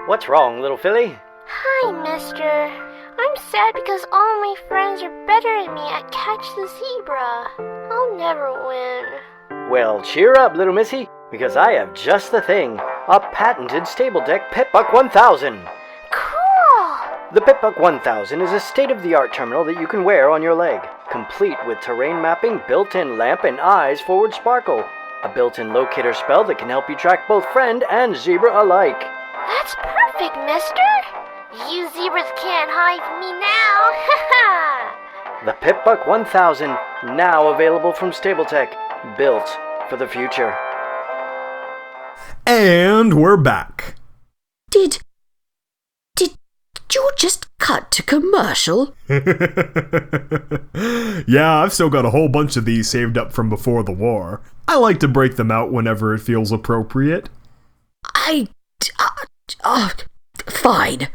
What's wrong, little filly? Hi, mister. I'm sad because all my friends are better than me at Catch the Zebra. I'll never win. Well, cheer up, little missy, because I have just the thing. A patented stable deck Pip-Buck 1000. Cool! The Pip-Buck 1000 is a state-of-the-art terminal that you can wear on your leg, complete with terrain mapping, built-in lamp, and eyes forward sparkle. A built-in locator spell that can help you track both friend and zebra alike. That's perfect, mister. You zebras can't hide from me now. The Pip-Buck 1000, now available from StableTech, built for the future. And we're back. Did you just cut to commercial? Yeah, I've still got a whole bunch of these saved up from before the war. I like to break them out whenever it feels appropriate. Fine.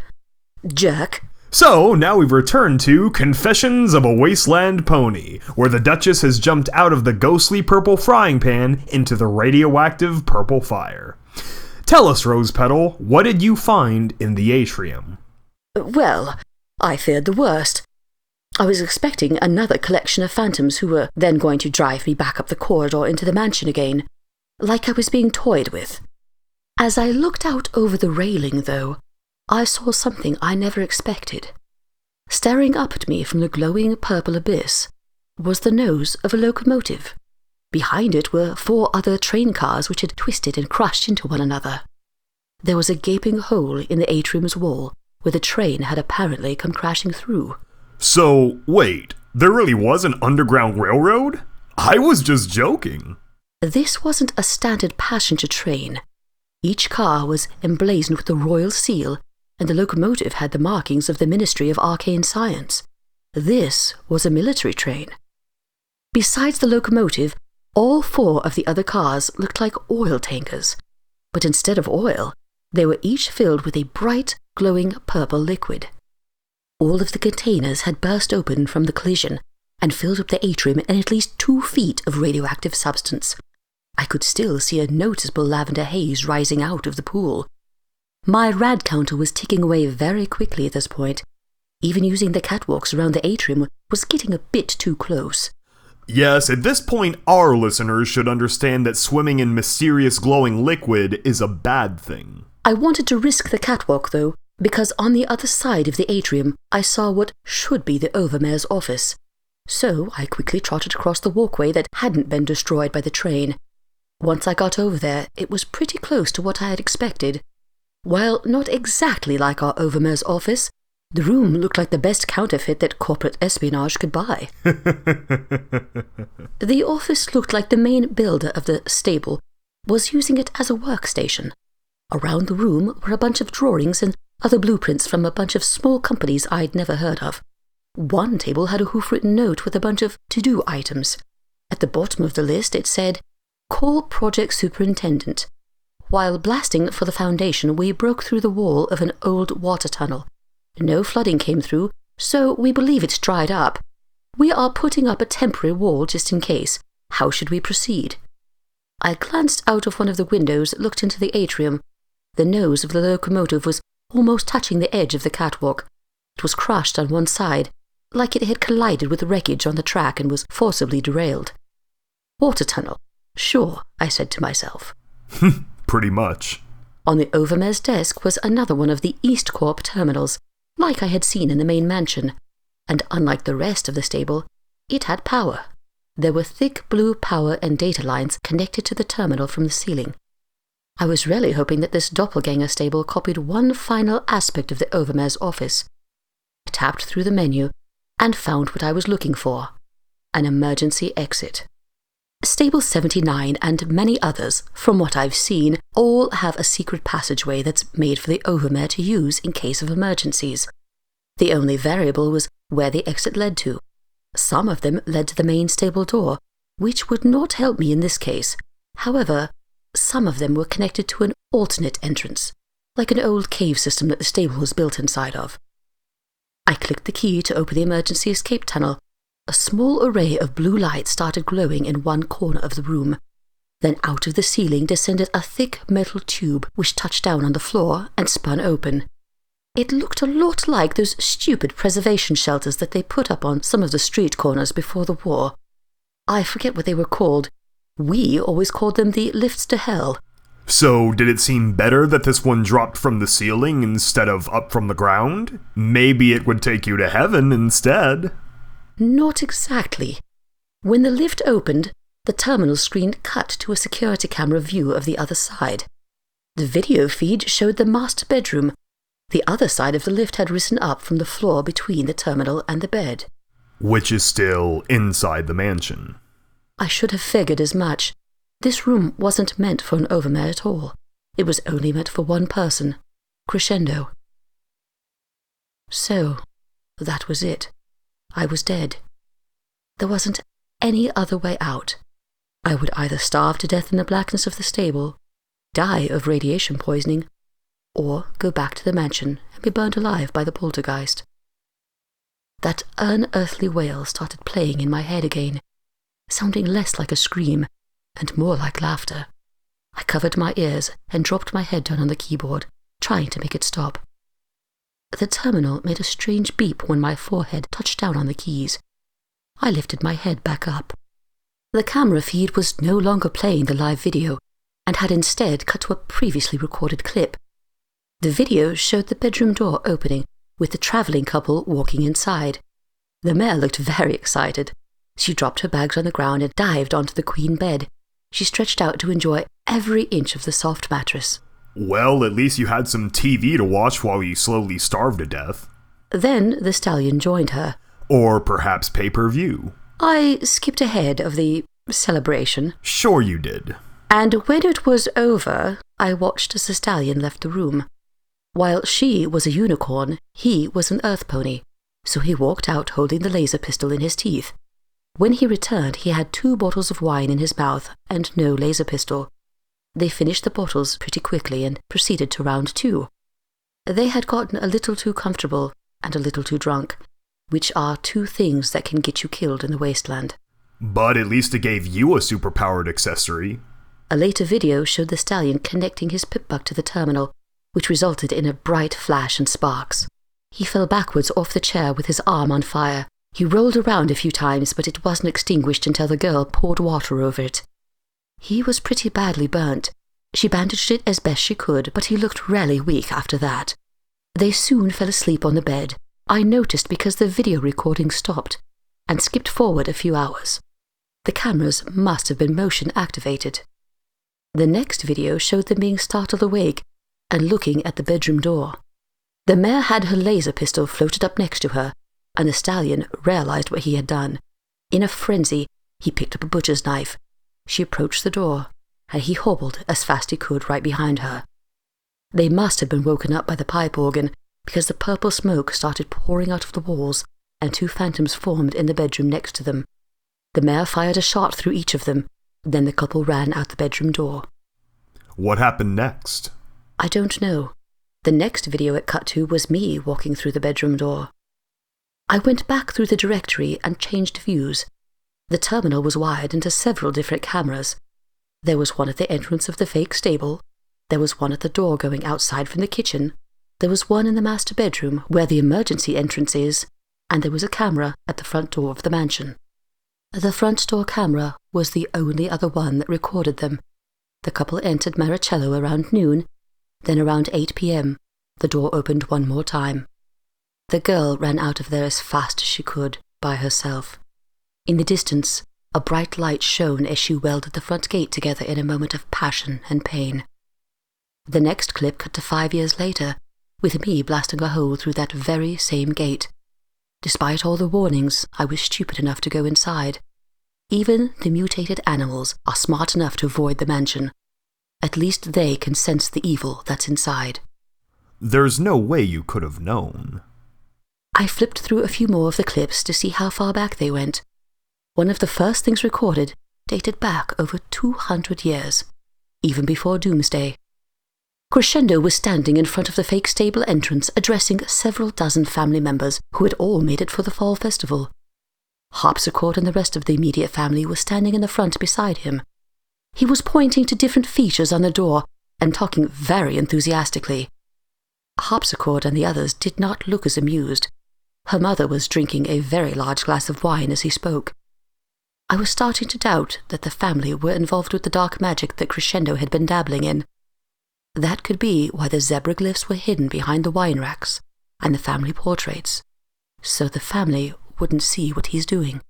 Jerk. So, now we've returned to Confessions of a Wasteland Pony, where the Duchess has jumped out of the ghostly purple frying pan into the radioactive purple fire. Tell us, Rose Petal, what did you find in the atrium? Well, I feared the worst. I was expecting another collection of phantoms who were then going to drive me back up the corridor into the mansion again, like I was being toyed with. As I looked out over the railing, though, I saw something I never expected. Staring up at me from the glowing purple abyss was the nose of a locomotive. Behind it were 4 other train cars which had twisted and crushed into one another. There was a gaping hole in the atrium's wall where the train had apparently come crashing through. So, wait, there really was an underground railroad? I was just joking. This wasn't a standard passenger train. Each car was emblazoned with the royal seal, and the locomotive had the markings of the Ministry of Arcane Science. This was a military train. Besides the locomotive, all 4 of the other cars looked like oil tankers, but instead of oil, they were each filled with a bright, glowing purple liquid. All of the containers had burst open from the collision and filled up the atrium in at least 2 feet of radioactive substance. I could still see a noticeable lavender haze rising out of the pool. My rad counter was ticking away very quickly at this point. Even using the catwalks around the atrium was getting a bit too close. Yes, at this point, our listeners should understand that swimming in mysterious glowing liquid is a bad thing. I wanted to risk the catwalk, though, because on the other side of the atrium, I saw what should be the Overmare's office. So I quickly trotted across the walkway that hadn't been destroyed by the train. Once I got over there, it was pretty close to what I had expected. While not exactly like our Overmare's office, the room looked like the best counterfeit that corporate espionage could buy. The office looked like the main builder of the stable was using it as a workstation. Around the room were a bunch of drawings and other blueprints from a bunch of small companies I'd never heard of. One table had a hoof-written note with a bunch of to-do items. At the bottom of the list it said, "Call Project Superintendent." While blasting for the foundation, we broke through the wall of an old water tunnel. No flooding came through, so we believe it's dried up. We are putting up a temporary wall just in case. How should we proceed? I glanced out of one of the windows that looked into the atrium. The nose of the locomotive was almost touching the edge of the catwalk. It was crushed on one side, like it had collided with wreckage on the track and was forcibly derailed. Water tunnel. Sure, I said to myself. Pretty much. On the Overmare's desk was another one of the East Corp terminals, like I had seen in the main mansion, and unlike the rest of the stable, it had power. There were thick blue power and data lines connected to the terminal from the ceiling. I was really hoping that this doppelganger stable copied one final aspect of the Overmare's office. I tapped through the menu and found what I was looking for, an emergency exit. Stable 79 and many others, from what I've seen, all have a secret passageway that's made for the Overmare to use in case of emergencies. The only variable was where the exit led to. Some of them led to the main stable door, which would not help me in this case. However, some of them were connected to an alternate entrance, like an old cave system that the stable was built inside of. I clicked the key to open the emergency escape tunnel. A small array of blue light started glowing in one corner of the room. Then out of the ceiling descended a thick metal tube which touched down on the floor and spun open. It looked a lot like those stupid preservation shelters that they put up on some of the street corners before the war. I forget what they were called. We always called them the lifts to hell. So, did it seem better that this one dropped from the ceiling instead of up from the ground? Maybe it would take you to heaven instead. Not exactly. When the lift opened, the terminal screen cut to a security camera view of the other side. The video feed showed the master bedroom. The other side of the lift had risen up from the floor between the terminal and the bed. Which is still inside the mansion. I should have figured as much. This room wasn't meant for an overmare at all. It was only meant for one person, Crescendo. So, that was it. I was dead. There wasn't any other way out. I would either starve to death in the blackness of the stable, die of radiation poisoning, or go back to the mansion and be burned alive by the poltergeist. That unearthly wail started playing in my head again, sounding less like a scream and more like laughter. I covered my ears and dropped my head down on the keyboard, trying to make it stop. The terminal made a strange beep when my forehead touched down on the keys. I lifted my head back up. The camera feed was no longer playing the live video and had instead cut to a previously recorded clip. The video showed the bedroom door opening with the travelling couple walking inside. The mare looked very excited. She dropped her bags on the ground and dived onto the queen bed. She stretched out to enjoy every inch of the soft mattress. Well, at least you had some TV to watch while you slowly starved to death. Then the stallion joined her. Or perhaps pay-per-view. I skipped ahead of the celebration. Sure you did. And when it was over, I watched as the stallion left the room. While she was a unicorn, he was an earth pony, so he walked out holding the laser pistol in his teeth. When he returned, he had 2 bottles of wine in his mouth and no laser pistol. They finished the bottles pretty quickly and proceeded to round 2. They had gotten a little too comfortable and a little too drunk, which are 2 things that can get you killed in the wasteland. But at least it gave you a superpowered accessory. A later video showed the stallion connecting his pip-buck to the terminal, which resulted in a bright flash and sparks. He fell backwards off the chair with his arm on fire. He rolled around a few times, but it wasn't extinguished until the girl poured water over it. He was pretty badly burnt. She bandaged it as best she could, but he looked really weak after that. They soon fell asleep on the bed. I noticed because the video recording stopped and skipped forward a few hours. The cameras must have been motion activated. The next video showed them being startled awake and looking at the bedroom door. The mare had her laser pistol floated up next to her, and the stallion realized what he had done. In a frenzy, he picked up a butcher's knife. She approached the door, and he hobbled as fast he could right behind her. They must have been woken up by the pipe organ, because the purple smoke started pouring out of the walls, and 2 phantoms formed in the bedroom next to them. The mare fired a shot through each of them. Then the couple ran out the bedroom door. What happened next? I don't know. The next video it cut to was me walking through the bedroom door. I went back through the directory and changed views. The terminal was wired into several different cameras. There was one at the entrance of the fake stable. There was one at the door going outside from the kitchen. There was one in the master bedroom where the emergency entrance is, and there was a camera at the front door of the mansion. The front door camera was the only other one that recorded them. The couple entered Maricello around noon. Then around 8 p.m., the door opened one more time. The girl ran out of there as fast as she could, by herself. In the distance, a bright light shone as she welded the front gate together in a moment of passion and pain. The next clip cut to 5 years later, with me blasting a hole through that very same gate. Despite all the warnings, I was stupid enough to go inside. Even the mutated animals are smart enough to avoid the mansion. At least they can sense the evil that's inside. There's no way you could have known. I flipped through a few more of the clips to see how far back they went. One of the first things recorded dated back over 200 years, even before Doomsday. Crescendo was standing in front of the fake stable entrance addressing several dozen family members who had all made it for the fall festival. Harpsichord and the rest of the immediate family were standing in the front beside him. He was pointing to different features on the door and talking very enthusiastically. Harpsichord and the others did not look as amused. Her mother was drinking a very large glass of wine as he spoke. I was starting to doubt that the family were involved with the dark magic that Crescendo had been dabbling in. That could be why the zebra glyphs were hidden behind the wine racks and the family portraits, so the family wouldn't see what he's doing.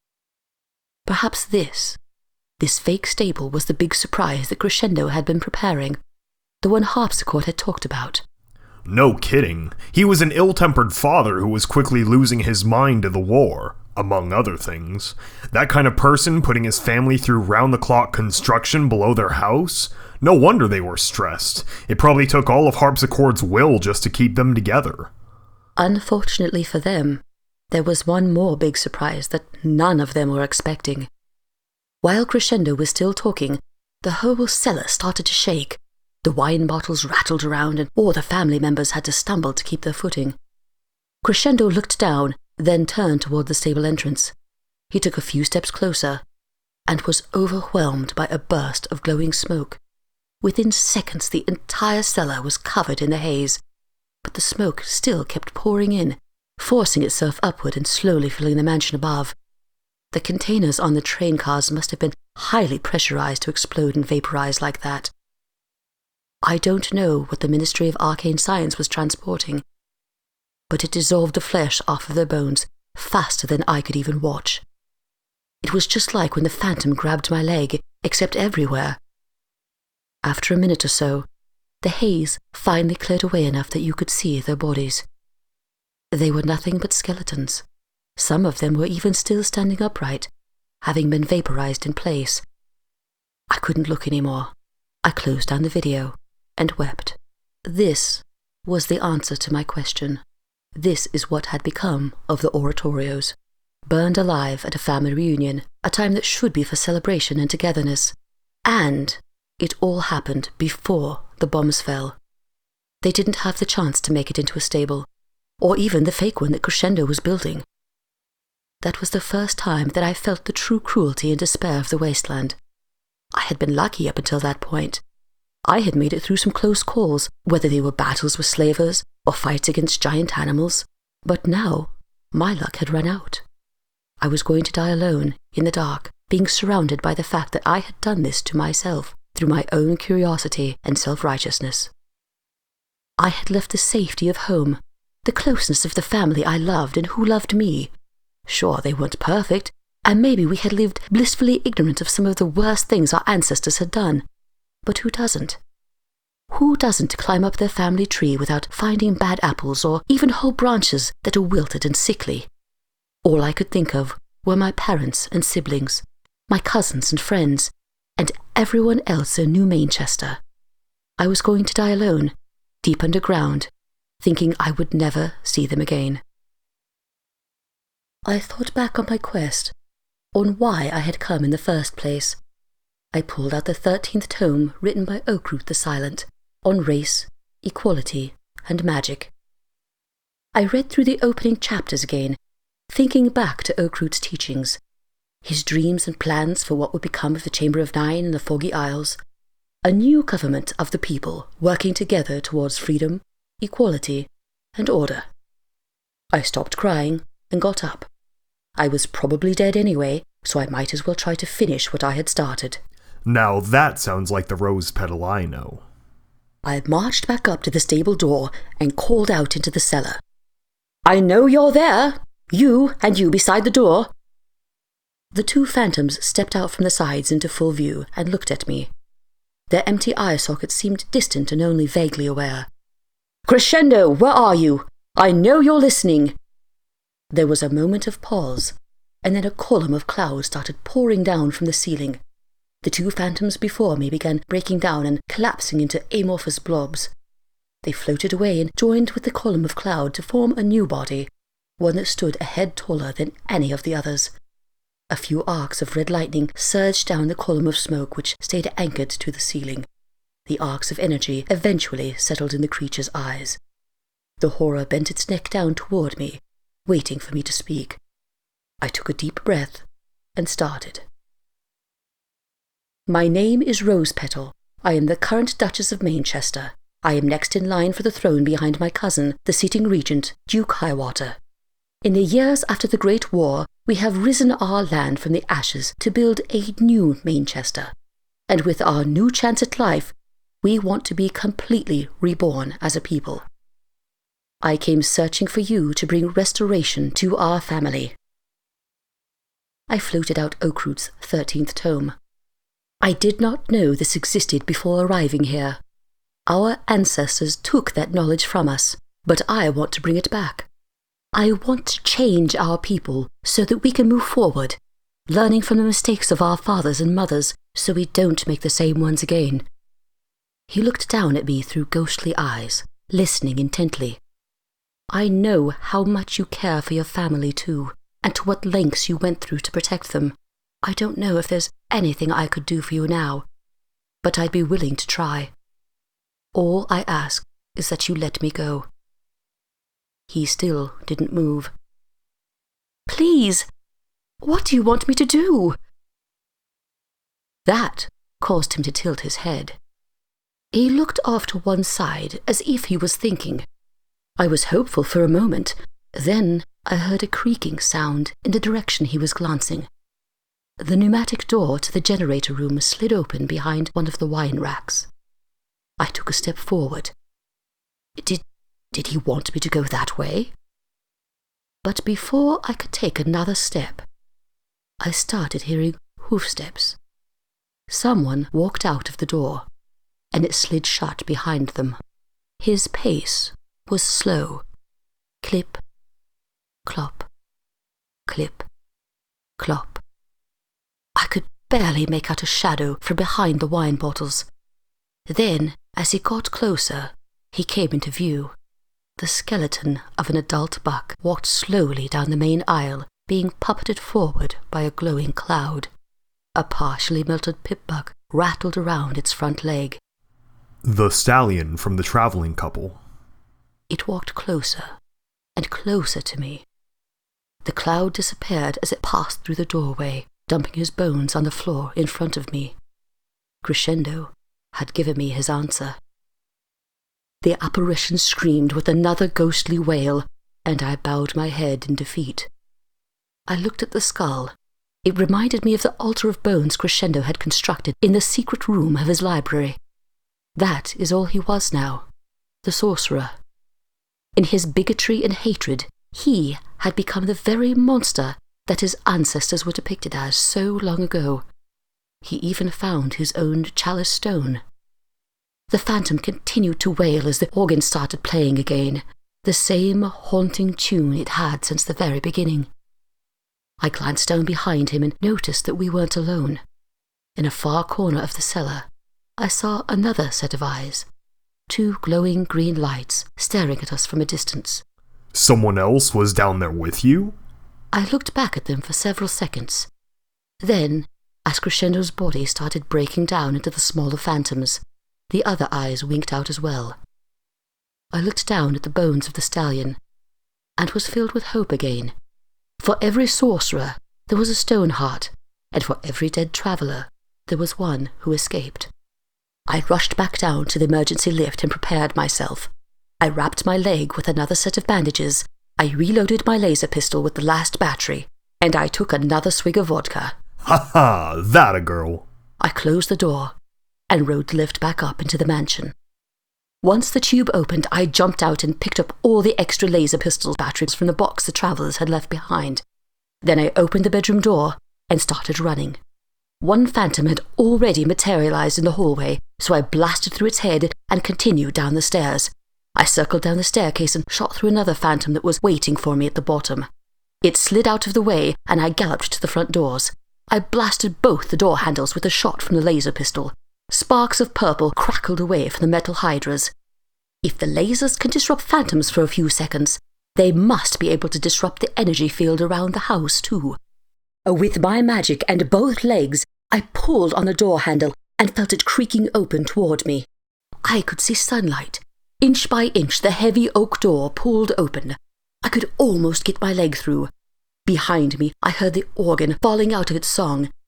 Perhaps this fake stable was the big surprise that Crescendo had been preparing, the one Harpsichord had talked about. No kidding. He was an ill-tempered father who was quickly losing his mind to the war, among other things. That kind of person putting his family through round-the-clock construction below their house? No wonder they were stressed. It probably took all of Harpsichord's will just to keep them together. Unfortunately for them, there was one more big surprise that none of them were expecting. While Crescendo was still talking, the whole cellar started to shake. The wine bottles rattled around and all the family members had to stumble to keep their footing. Crescendo looked down, then turned toward the stable entrance. He took a few steps closer and was overwhelmed by a burst of glowing smoke. Within seconds, the entire cellar was covered in the haze, but the smoke still kept pouring in, forcing itself upward and slowly filling the mansion above. The containers on the train cars must have been highly pressurized to explode and vaporize like that. I don't know what the Ministry of Arcane Science was transporting, but it dissolved the flesh off of their bones faster than I could even watch. It was just like when the phantom grabbed my leg, except everywhere. After a minute or so, the haze finally cleared away enough that you could see their bodies. They were nothing but skeletons. Some of them were even still standing upright, having been vaporized in place. I couldn't look anymore. I closed down the video and wept. This was the answer to my question. This is what had become of the oratorios. Burned alive at a family reunion, a time that should be for celebration and togetherness. And it all happened before the bombs fell. They didn't have the chance to make it into a stable, or even the fake one that Crescendo was building. That was the first time that I felt the true cruelty and despair of the wasteland. I had been lucky up until that point. I had made it through some close calls, whether they were battles with slavers or fights against giant animals. But now, my luck had run out. I was going to die alone, in the dark, being surrounded by the fact that I had done this to myself, through my own curiosity and self-righteousness. I had left the safety of home, the closeness of the family I loved and who loved me. Sure, they weren't perfect, and maybe we had lived blissfully ignorant of some of the worst things our ancestors had done. But who doesn't? Who doesn't climb up their family tree without finding bad apples or even whole branches that are wilted and sickly? All I could think of were my parents and siblings, my cousins and friends, and everyone else in New Manchester. I was going to die alone, deep underground, thinking I would never see them again. I thought back on my quest, on why I had come in the first place. I pulled out the 13th tome written by Oakroot the Silent, on race, equality, and magic. I read through the opening chapters again, thinking back to Oakroot's teachings, his dreams and plans for what would become of the Chamber of Nine and the Foggy Isles, a new government of the people working together towards freedom, equality, and order. I stopped crying and got up. I was probably dead anyway, so I might as well try to finish what I had started. Now that sounds like the rose petal I know. I marched back up to the stable door and called out into the cellar. "I know you're there! You and you beside the door!" The two phantoms stepped out from the sides into full view and looked at me. Their empty eye sockets seemed distant and only vaguely aware. "Crescendo, where are you? I know you're listening!" There was a moment of pause, and then a column of clouds started pouring down from the ceiling. The two phantoms before me began breaking down and collapsing into amorphous blobs. They floated away and joined with the column of cloud to form a new body, one that stood a head taller than any of the others. A few arcs of red lightning surged down the column of smoke which stayed anchored to the ceiling. The arcs of energy eventually settled in the creature's eyes. The horror bent its neck down toward me, waiting for me to speak. I took a deep breath and started. My name is Rose Petal. I am the current Duchess of Manchester. I am next in line for the throne behind my cousin, the sitting regent, Duke Highwater. In the years after the Great War, we have risen our land from the ashes to build a new Manchester. And with our new chance at life, we want to be completely reborn as a people. I came searching for you to bring restoration to our family. I floated out Oakroot's 13th tome. I did not know this existed before arriving here. Our ancestors took that knowledge from us, but I want to bring it back. I want to change our people so that we can move forward, learning from the mistakes of our fathers and mothers so we don't make the same ones again. He looked down at me through ghostly eyes, listening intently. I know how much you care for your family too, and to what lengths you went through to protect them. I don't know if there's anything I could do for you now, but I'd be willing to try. All I ask is that you let me go. He still didn't move. Please, what do you want me to do? That caused him to tilt his head. He looked off to one side as if he was thinking. I was hopeful for a moment. Then I heard a creaking sound in the direction he was glancing. The pneumatic door to the generator room slid open behind one of the wine racks. I took a step forward. Did he want me to go that way? But before I could take another step, I started hearing hoofsteps. Someone walked out of the door, and it slid shut behind them. His pace was slow. Clip, clop, clip, clop. I could barely make out a shadow from behind the wine bottles. Then, as he got closer, he came into view. The skeleton of an adult buck walked slowly down the main aisle, being puppeted forward by a glowing cloud. A partially melted pip-buck rattled around its front leg. The stallion from the traveling couple. It walked closer and closer to me. The cloud disappeared as it passed through the doorway, dumping his bones on the floor in front of me. Crescendo had given me his answer. The apparition screamed with another ghostly wail, and I bowed my head in defeat. I looked at the skull. It reminded me of the altar of bones Crescendo had constructed in the secret room of his library. That is all he was now, the sorcerer. In his bigotry and hatred, he had become the very monster that his ancestors were depicted as so long ago. He even found his own chalice stone. The phantom continued to wail as the organ started playing again, the same haunting tune it had since the very beginning. I glanced down behind him and noticed that we weren't alone. In a far corner of the cellar, I saw another set of eyes, 2 glowing green lights staring at us from a distance. Someone else was down there with you? I looked back at them for several seconds. Then, as Crescendo's body started breaking down into the smaller phantoms, the other eyes winked out as well. I looked down at the bones of the stallion, and was filled with hope again. For every sorcerer, there was a stone heart, and for every dead traveller, there was one who escaped. I rushed back down to the emergency lift and prepared myself. I wrapped my leg with another set of bandages, I reloaded my laser pistol with the last battery, and I took another swig of vodka. Ha ha, that a girl. I closed the door and rode the lift back up into the mansion. Once the tube opened, I jumped out and picked up all the extra laser pistol batteries from the box the travellers had left behind. Then I opened the bedroom door and started running. One phantom had already materialized in the hallway, so I blasted through its head and continued down the stairs. I circled down the staircase and shot through another phantom that was waiting for me at the bottom. It slid out of the way, and I galloped to the front doors. I blasted both the door handles with a shot from the laser pistol. Sparks of purple crackled away from the metal hydras. If the lasers can disrupt phantoms for a few seconds, they must be able to disrupt the energy field around the house too. With my magic and both legs, I pulled on the door handle and felt it creaking open toward me. I could see sunlight. Inch by inch, the heavy oak door pulled open. I could almost get my leg through. Behind me, I heard the organ falling out of its song,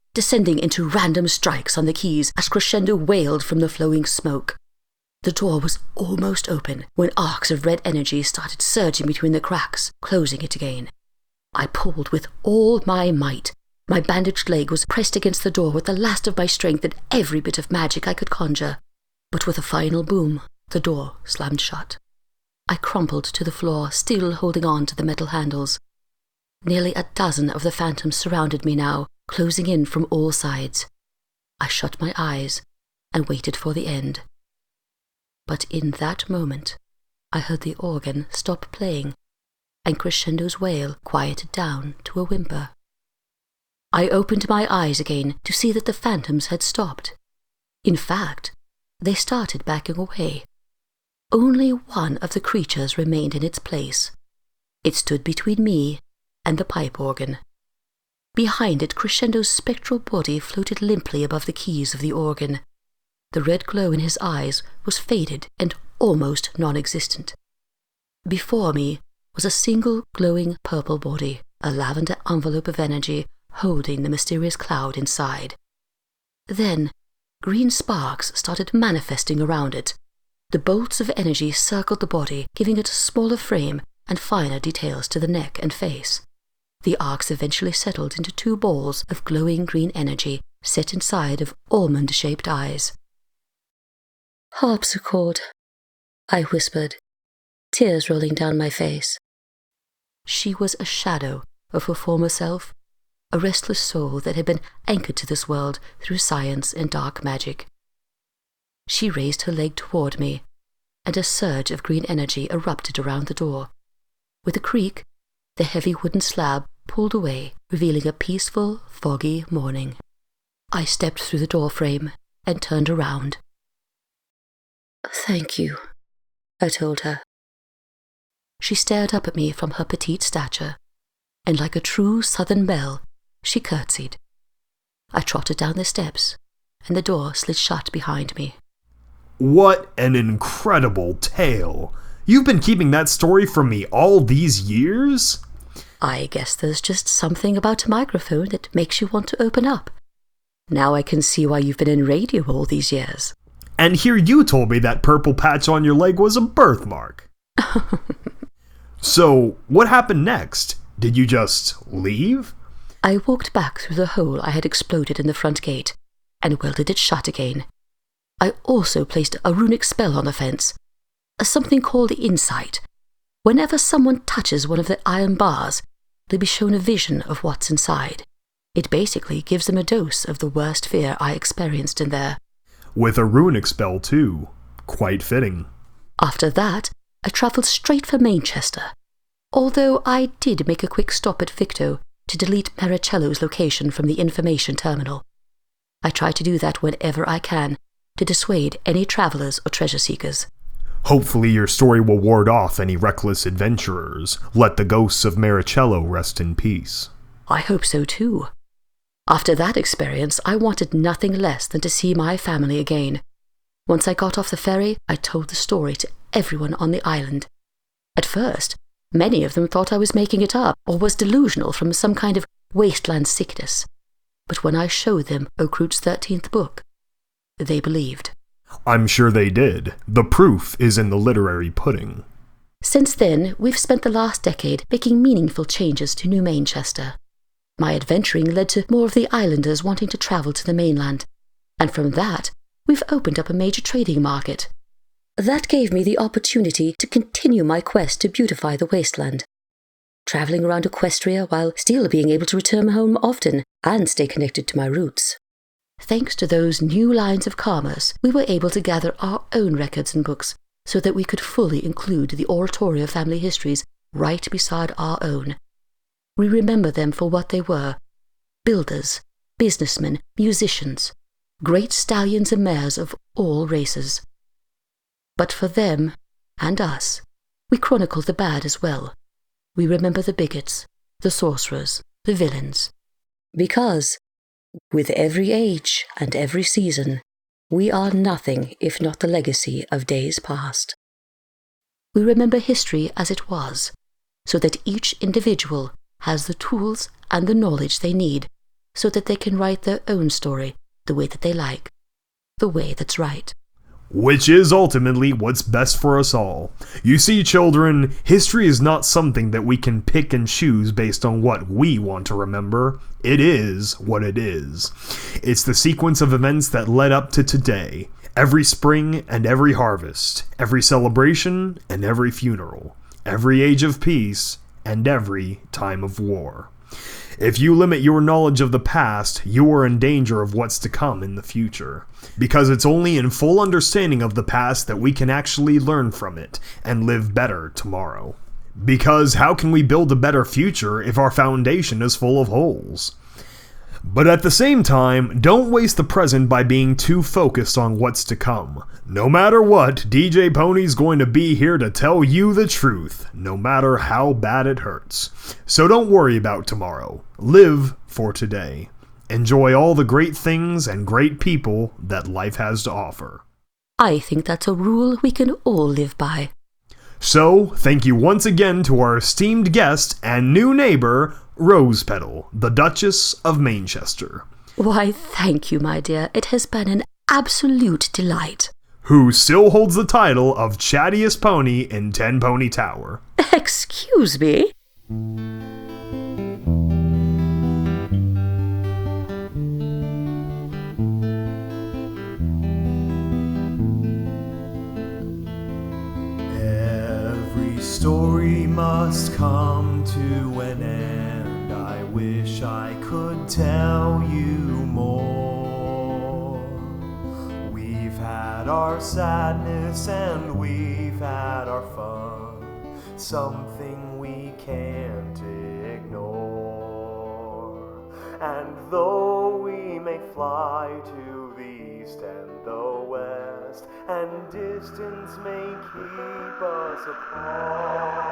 descending into random strikes on the keys as crescendo wailed from the flowing smoke. The door was almost open when arcs of red energy started surging between the cracks, closing it again. I pulled with all my might. My bandaged leg was pressed against the door with the last of my strength and every bit of magic I could conjure. But with a final boom, the door slammed shut. I crumpled to the floor, still holding on to the metal handles. Nearly a dozen of the phantoms surrounded me now, closing in from all sides. I shut my eyes and waited for the end. But in that moment, I heard the organ stop playing, and Crescendo's wail quieted down to a whimper. I opened my eyes again to see that the phantoms had stopped. In fact, they started backing away. Only one of the creatures remained in its place. It stood between me and the pipe organ. Behind it, Crescendo's spectral body floated limply above the keys of the organ. The red glow in his eyes was faded and almost non-existent. Before me was a single glowing purple body, a lavender envelope of energy holding the mysterious cloud inside. Then, green sparks started manifesting around it. The bolts of energy circled the body, giving it a smaller frame and finer details to the neck and face. The arcs eventually settled into 2 balls of glowing green energy set inside of almond-shaped eyes. "Harpsichord," I whispered, tears rolling down my face. She was a shadow of her former self, a restless soul that had been anchored to this world through science and dark magic. She raised her leg toward me, and a surge of green energy erupted around the door. With a creak, the heavy wooden slab pulled away, revealing a peaceful, foggy morning. I stepped through the doorframe and turned around. "Thank you," I told her. She stared up at me from her petite stature, and like a true southern belle, she curtsied. I trotted down the steps, and the door slid shut behind me. What an incredible tale! You've been keeping that story from me all these years? I guess there's just something about a microphone that makes you want to open up. Now I can see why you've been in radio all these years. And here you told me that purple patch on your leg was a birthmark. So, what happened next? Did you just leave? I walked back through the hole I had exploded in the front gate, and welded it shut again. I also placed a runic spell on the fence, something called Insight. Whenever someone touches one of the iron bars, they'll be shown a vision of what's inside. It basically gives them a dose of the worst fear I experienced in there. With a runic spell, too. Quite fitting. After that, I travelled straight for Manchester, although I did make a quick stop at Victo to delete Maricello's location from the information terminal. I try to do that whenever I can, to dissuade any travellers or treasure seekers. Hopefully your story will ward off any reckless adventurers. Let the ghosts of Maricello rest in peace. I hope so too. After that experience, I wanted nothing less than to see my family again. Once I got off the ferry, I told the story to everyone on the island. At first, many of them thought I was making it up or was delusional from some kind of wasteland sickness. But when I showed them Okrut's 13th book, they believed. I'm sure they did. The proof is in the literary pudding. Since then, we've spent the last decade making meaningful changes to New Manchester. My adventuring led to more of the islanders wanting to travel to the mainland, and from that, we've opened up a major trading market. That gave me the opportunity to continue my quest to beautify the wasteland, travelling around Equestria while still being able to return home often and stay connected to my roots. Thanks to those new lines of commerce, we were able to gather our own records and books so that we could fully include the Oratorio family histories right beside our own. We remember them for what they were: builders, businessmen, musicians, great stallions and mares of all races. But for them, and us, we chronicle the bad as well. We remember the bigots, the sorcerers, the villains. Because, with every age and every season, we are nothing if not the legacy of days past. We remember history as it was, so that each individual has the tools and the knowledge they need so that they can write their own story the way that they like, the way that's right. Which is ultimately what's best for us all. You see, children, history is not something that we can pick and choose based on what we want to remember. It is what it is. It's the sequence of events that led up to today. Every spring and every harvest, every celebration and every funeral, every age of peace and every time of war. If you limit your knowledge of the past, you are in danger of what's to come in the future. Because it's only in full understanding of the past that we can actually learn from it and live better tomorrow. Because how can we build a better future if our foundation is full of holes? But at the same time, don't waste the present by being too focused on what's to come. No matter what, DJ Pony's going to be here to tell you the truth, no matter how bad it hurts. So don't worry about tomorrow. Live for today. Enjoy all the great things and great people that life has to offer. I think that's a rule we can all live by. So, thank you once again to our esteemed guest and new neighbor, Rose Petal, the Duchess of Manchester. Why, thank you, my dear. It has been an absolute delight. Who still holds the title of chattiest pony in Ten Pony Tower. Excuse me? Every story must come to an end. I wish I could tell you more. We've had our sadness and we've had our fun, something we can't ignore. And though we may fly to the east and the west, and distance may keep us apart,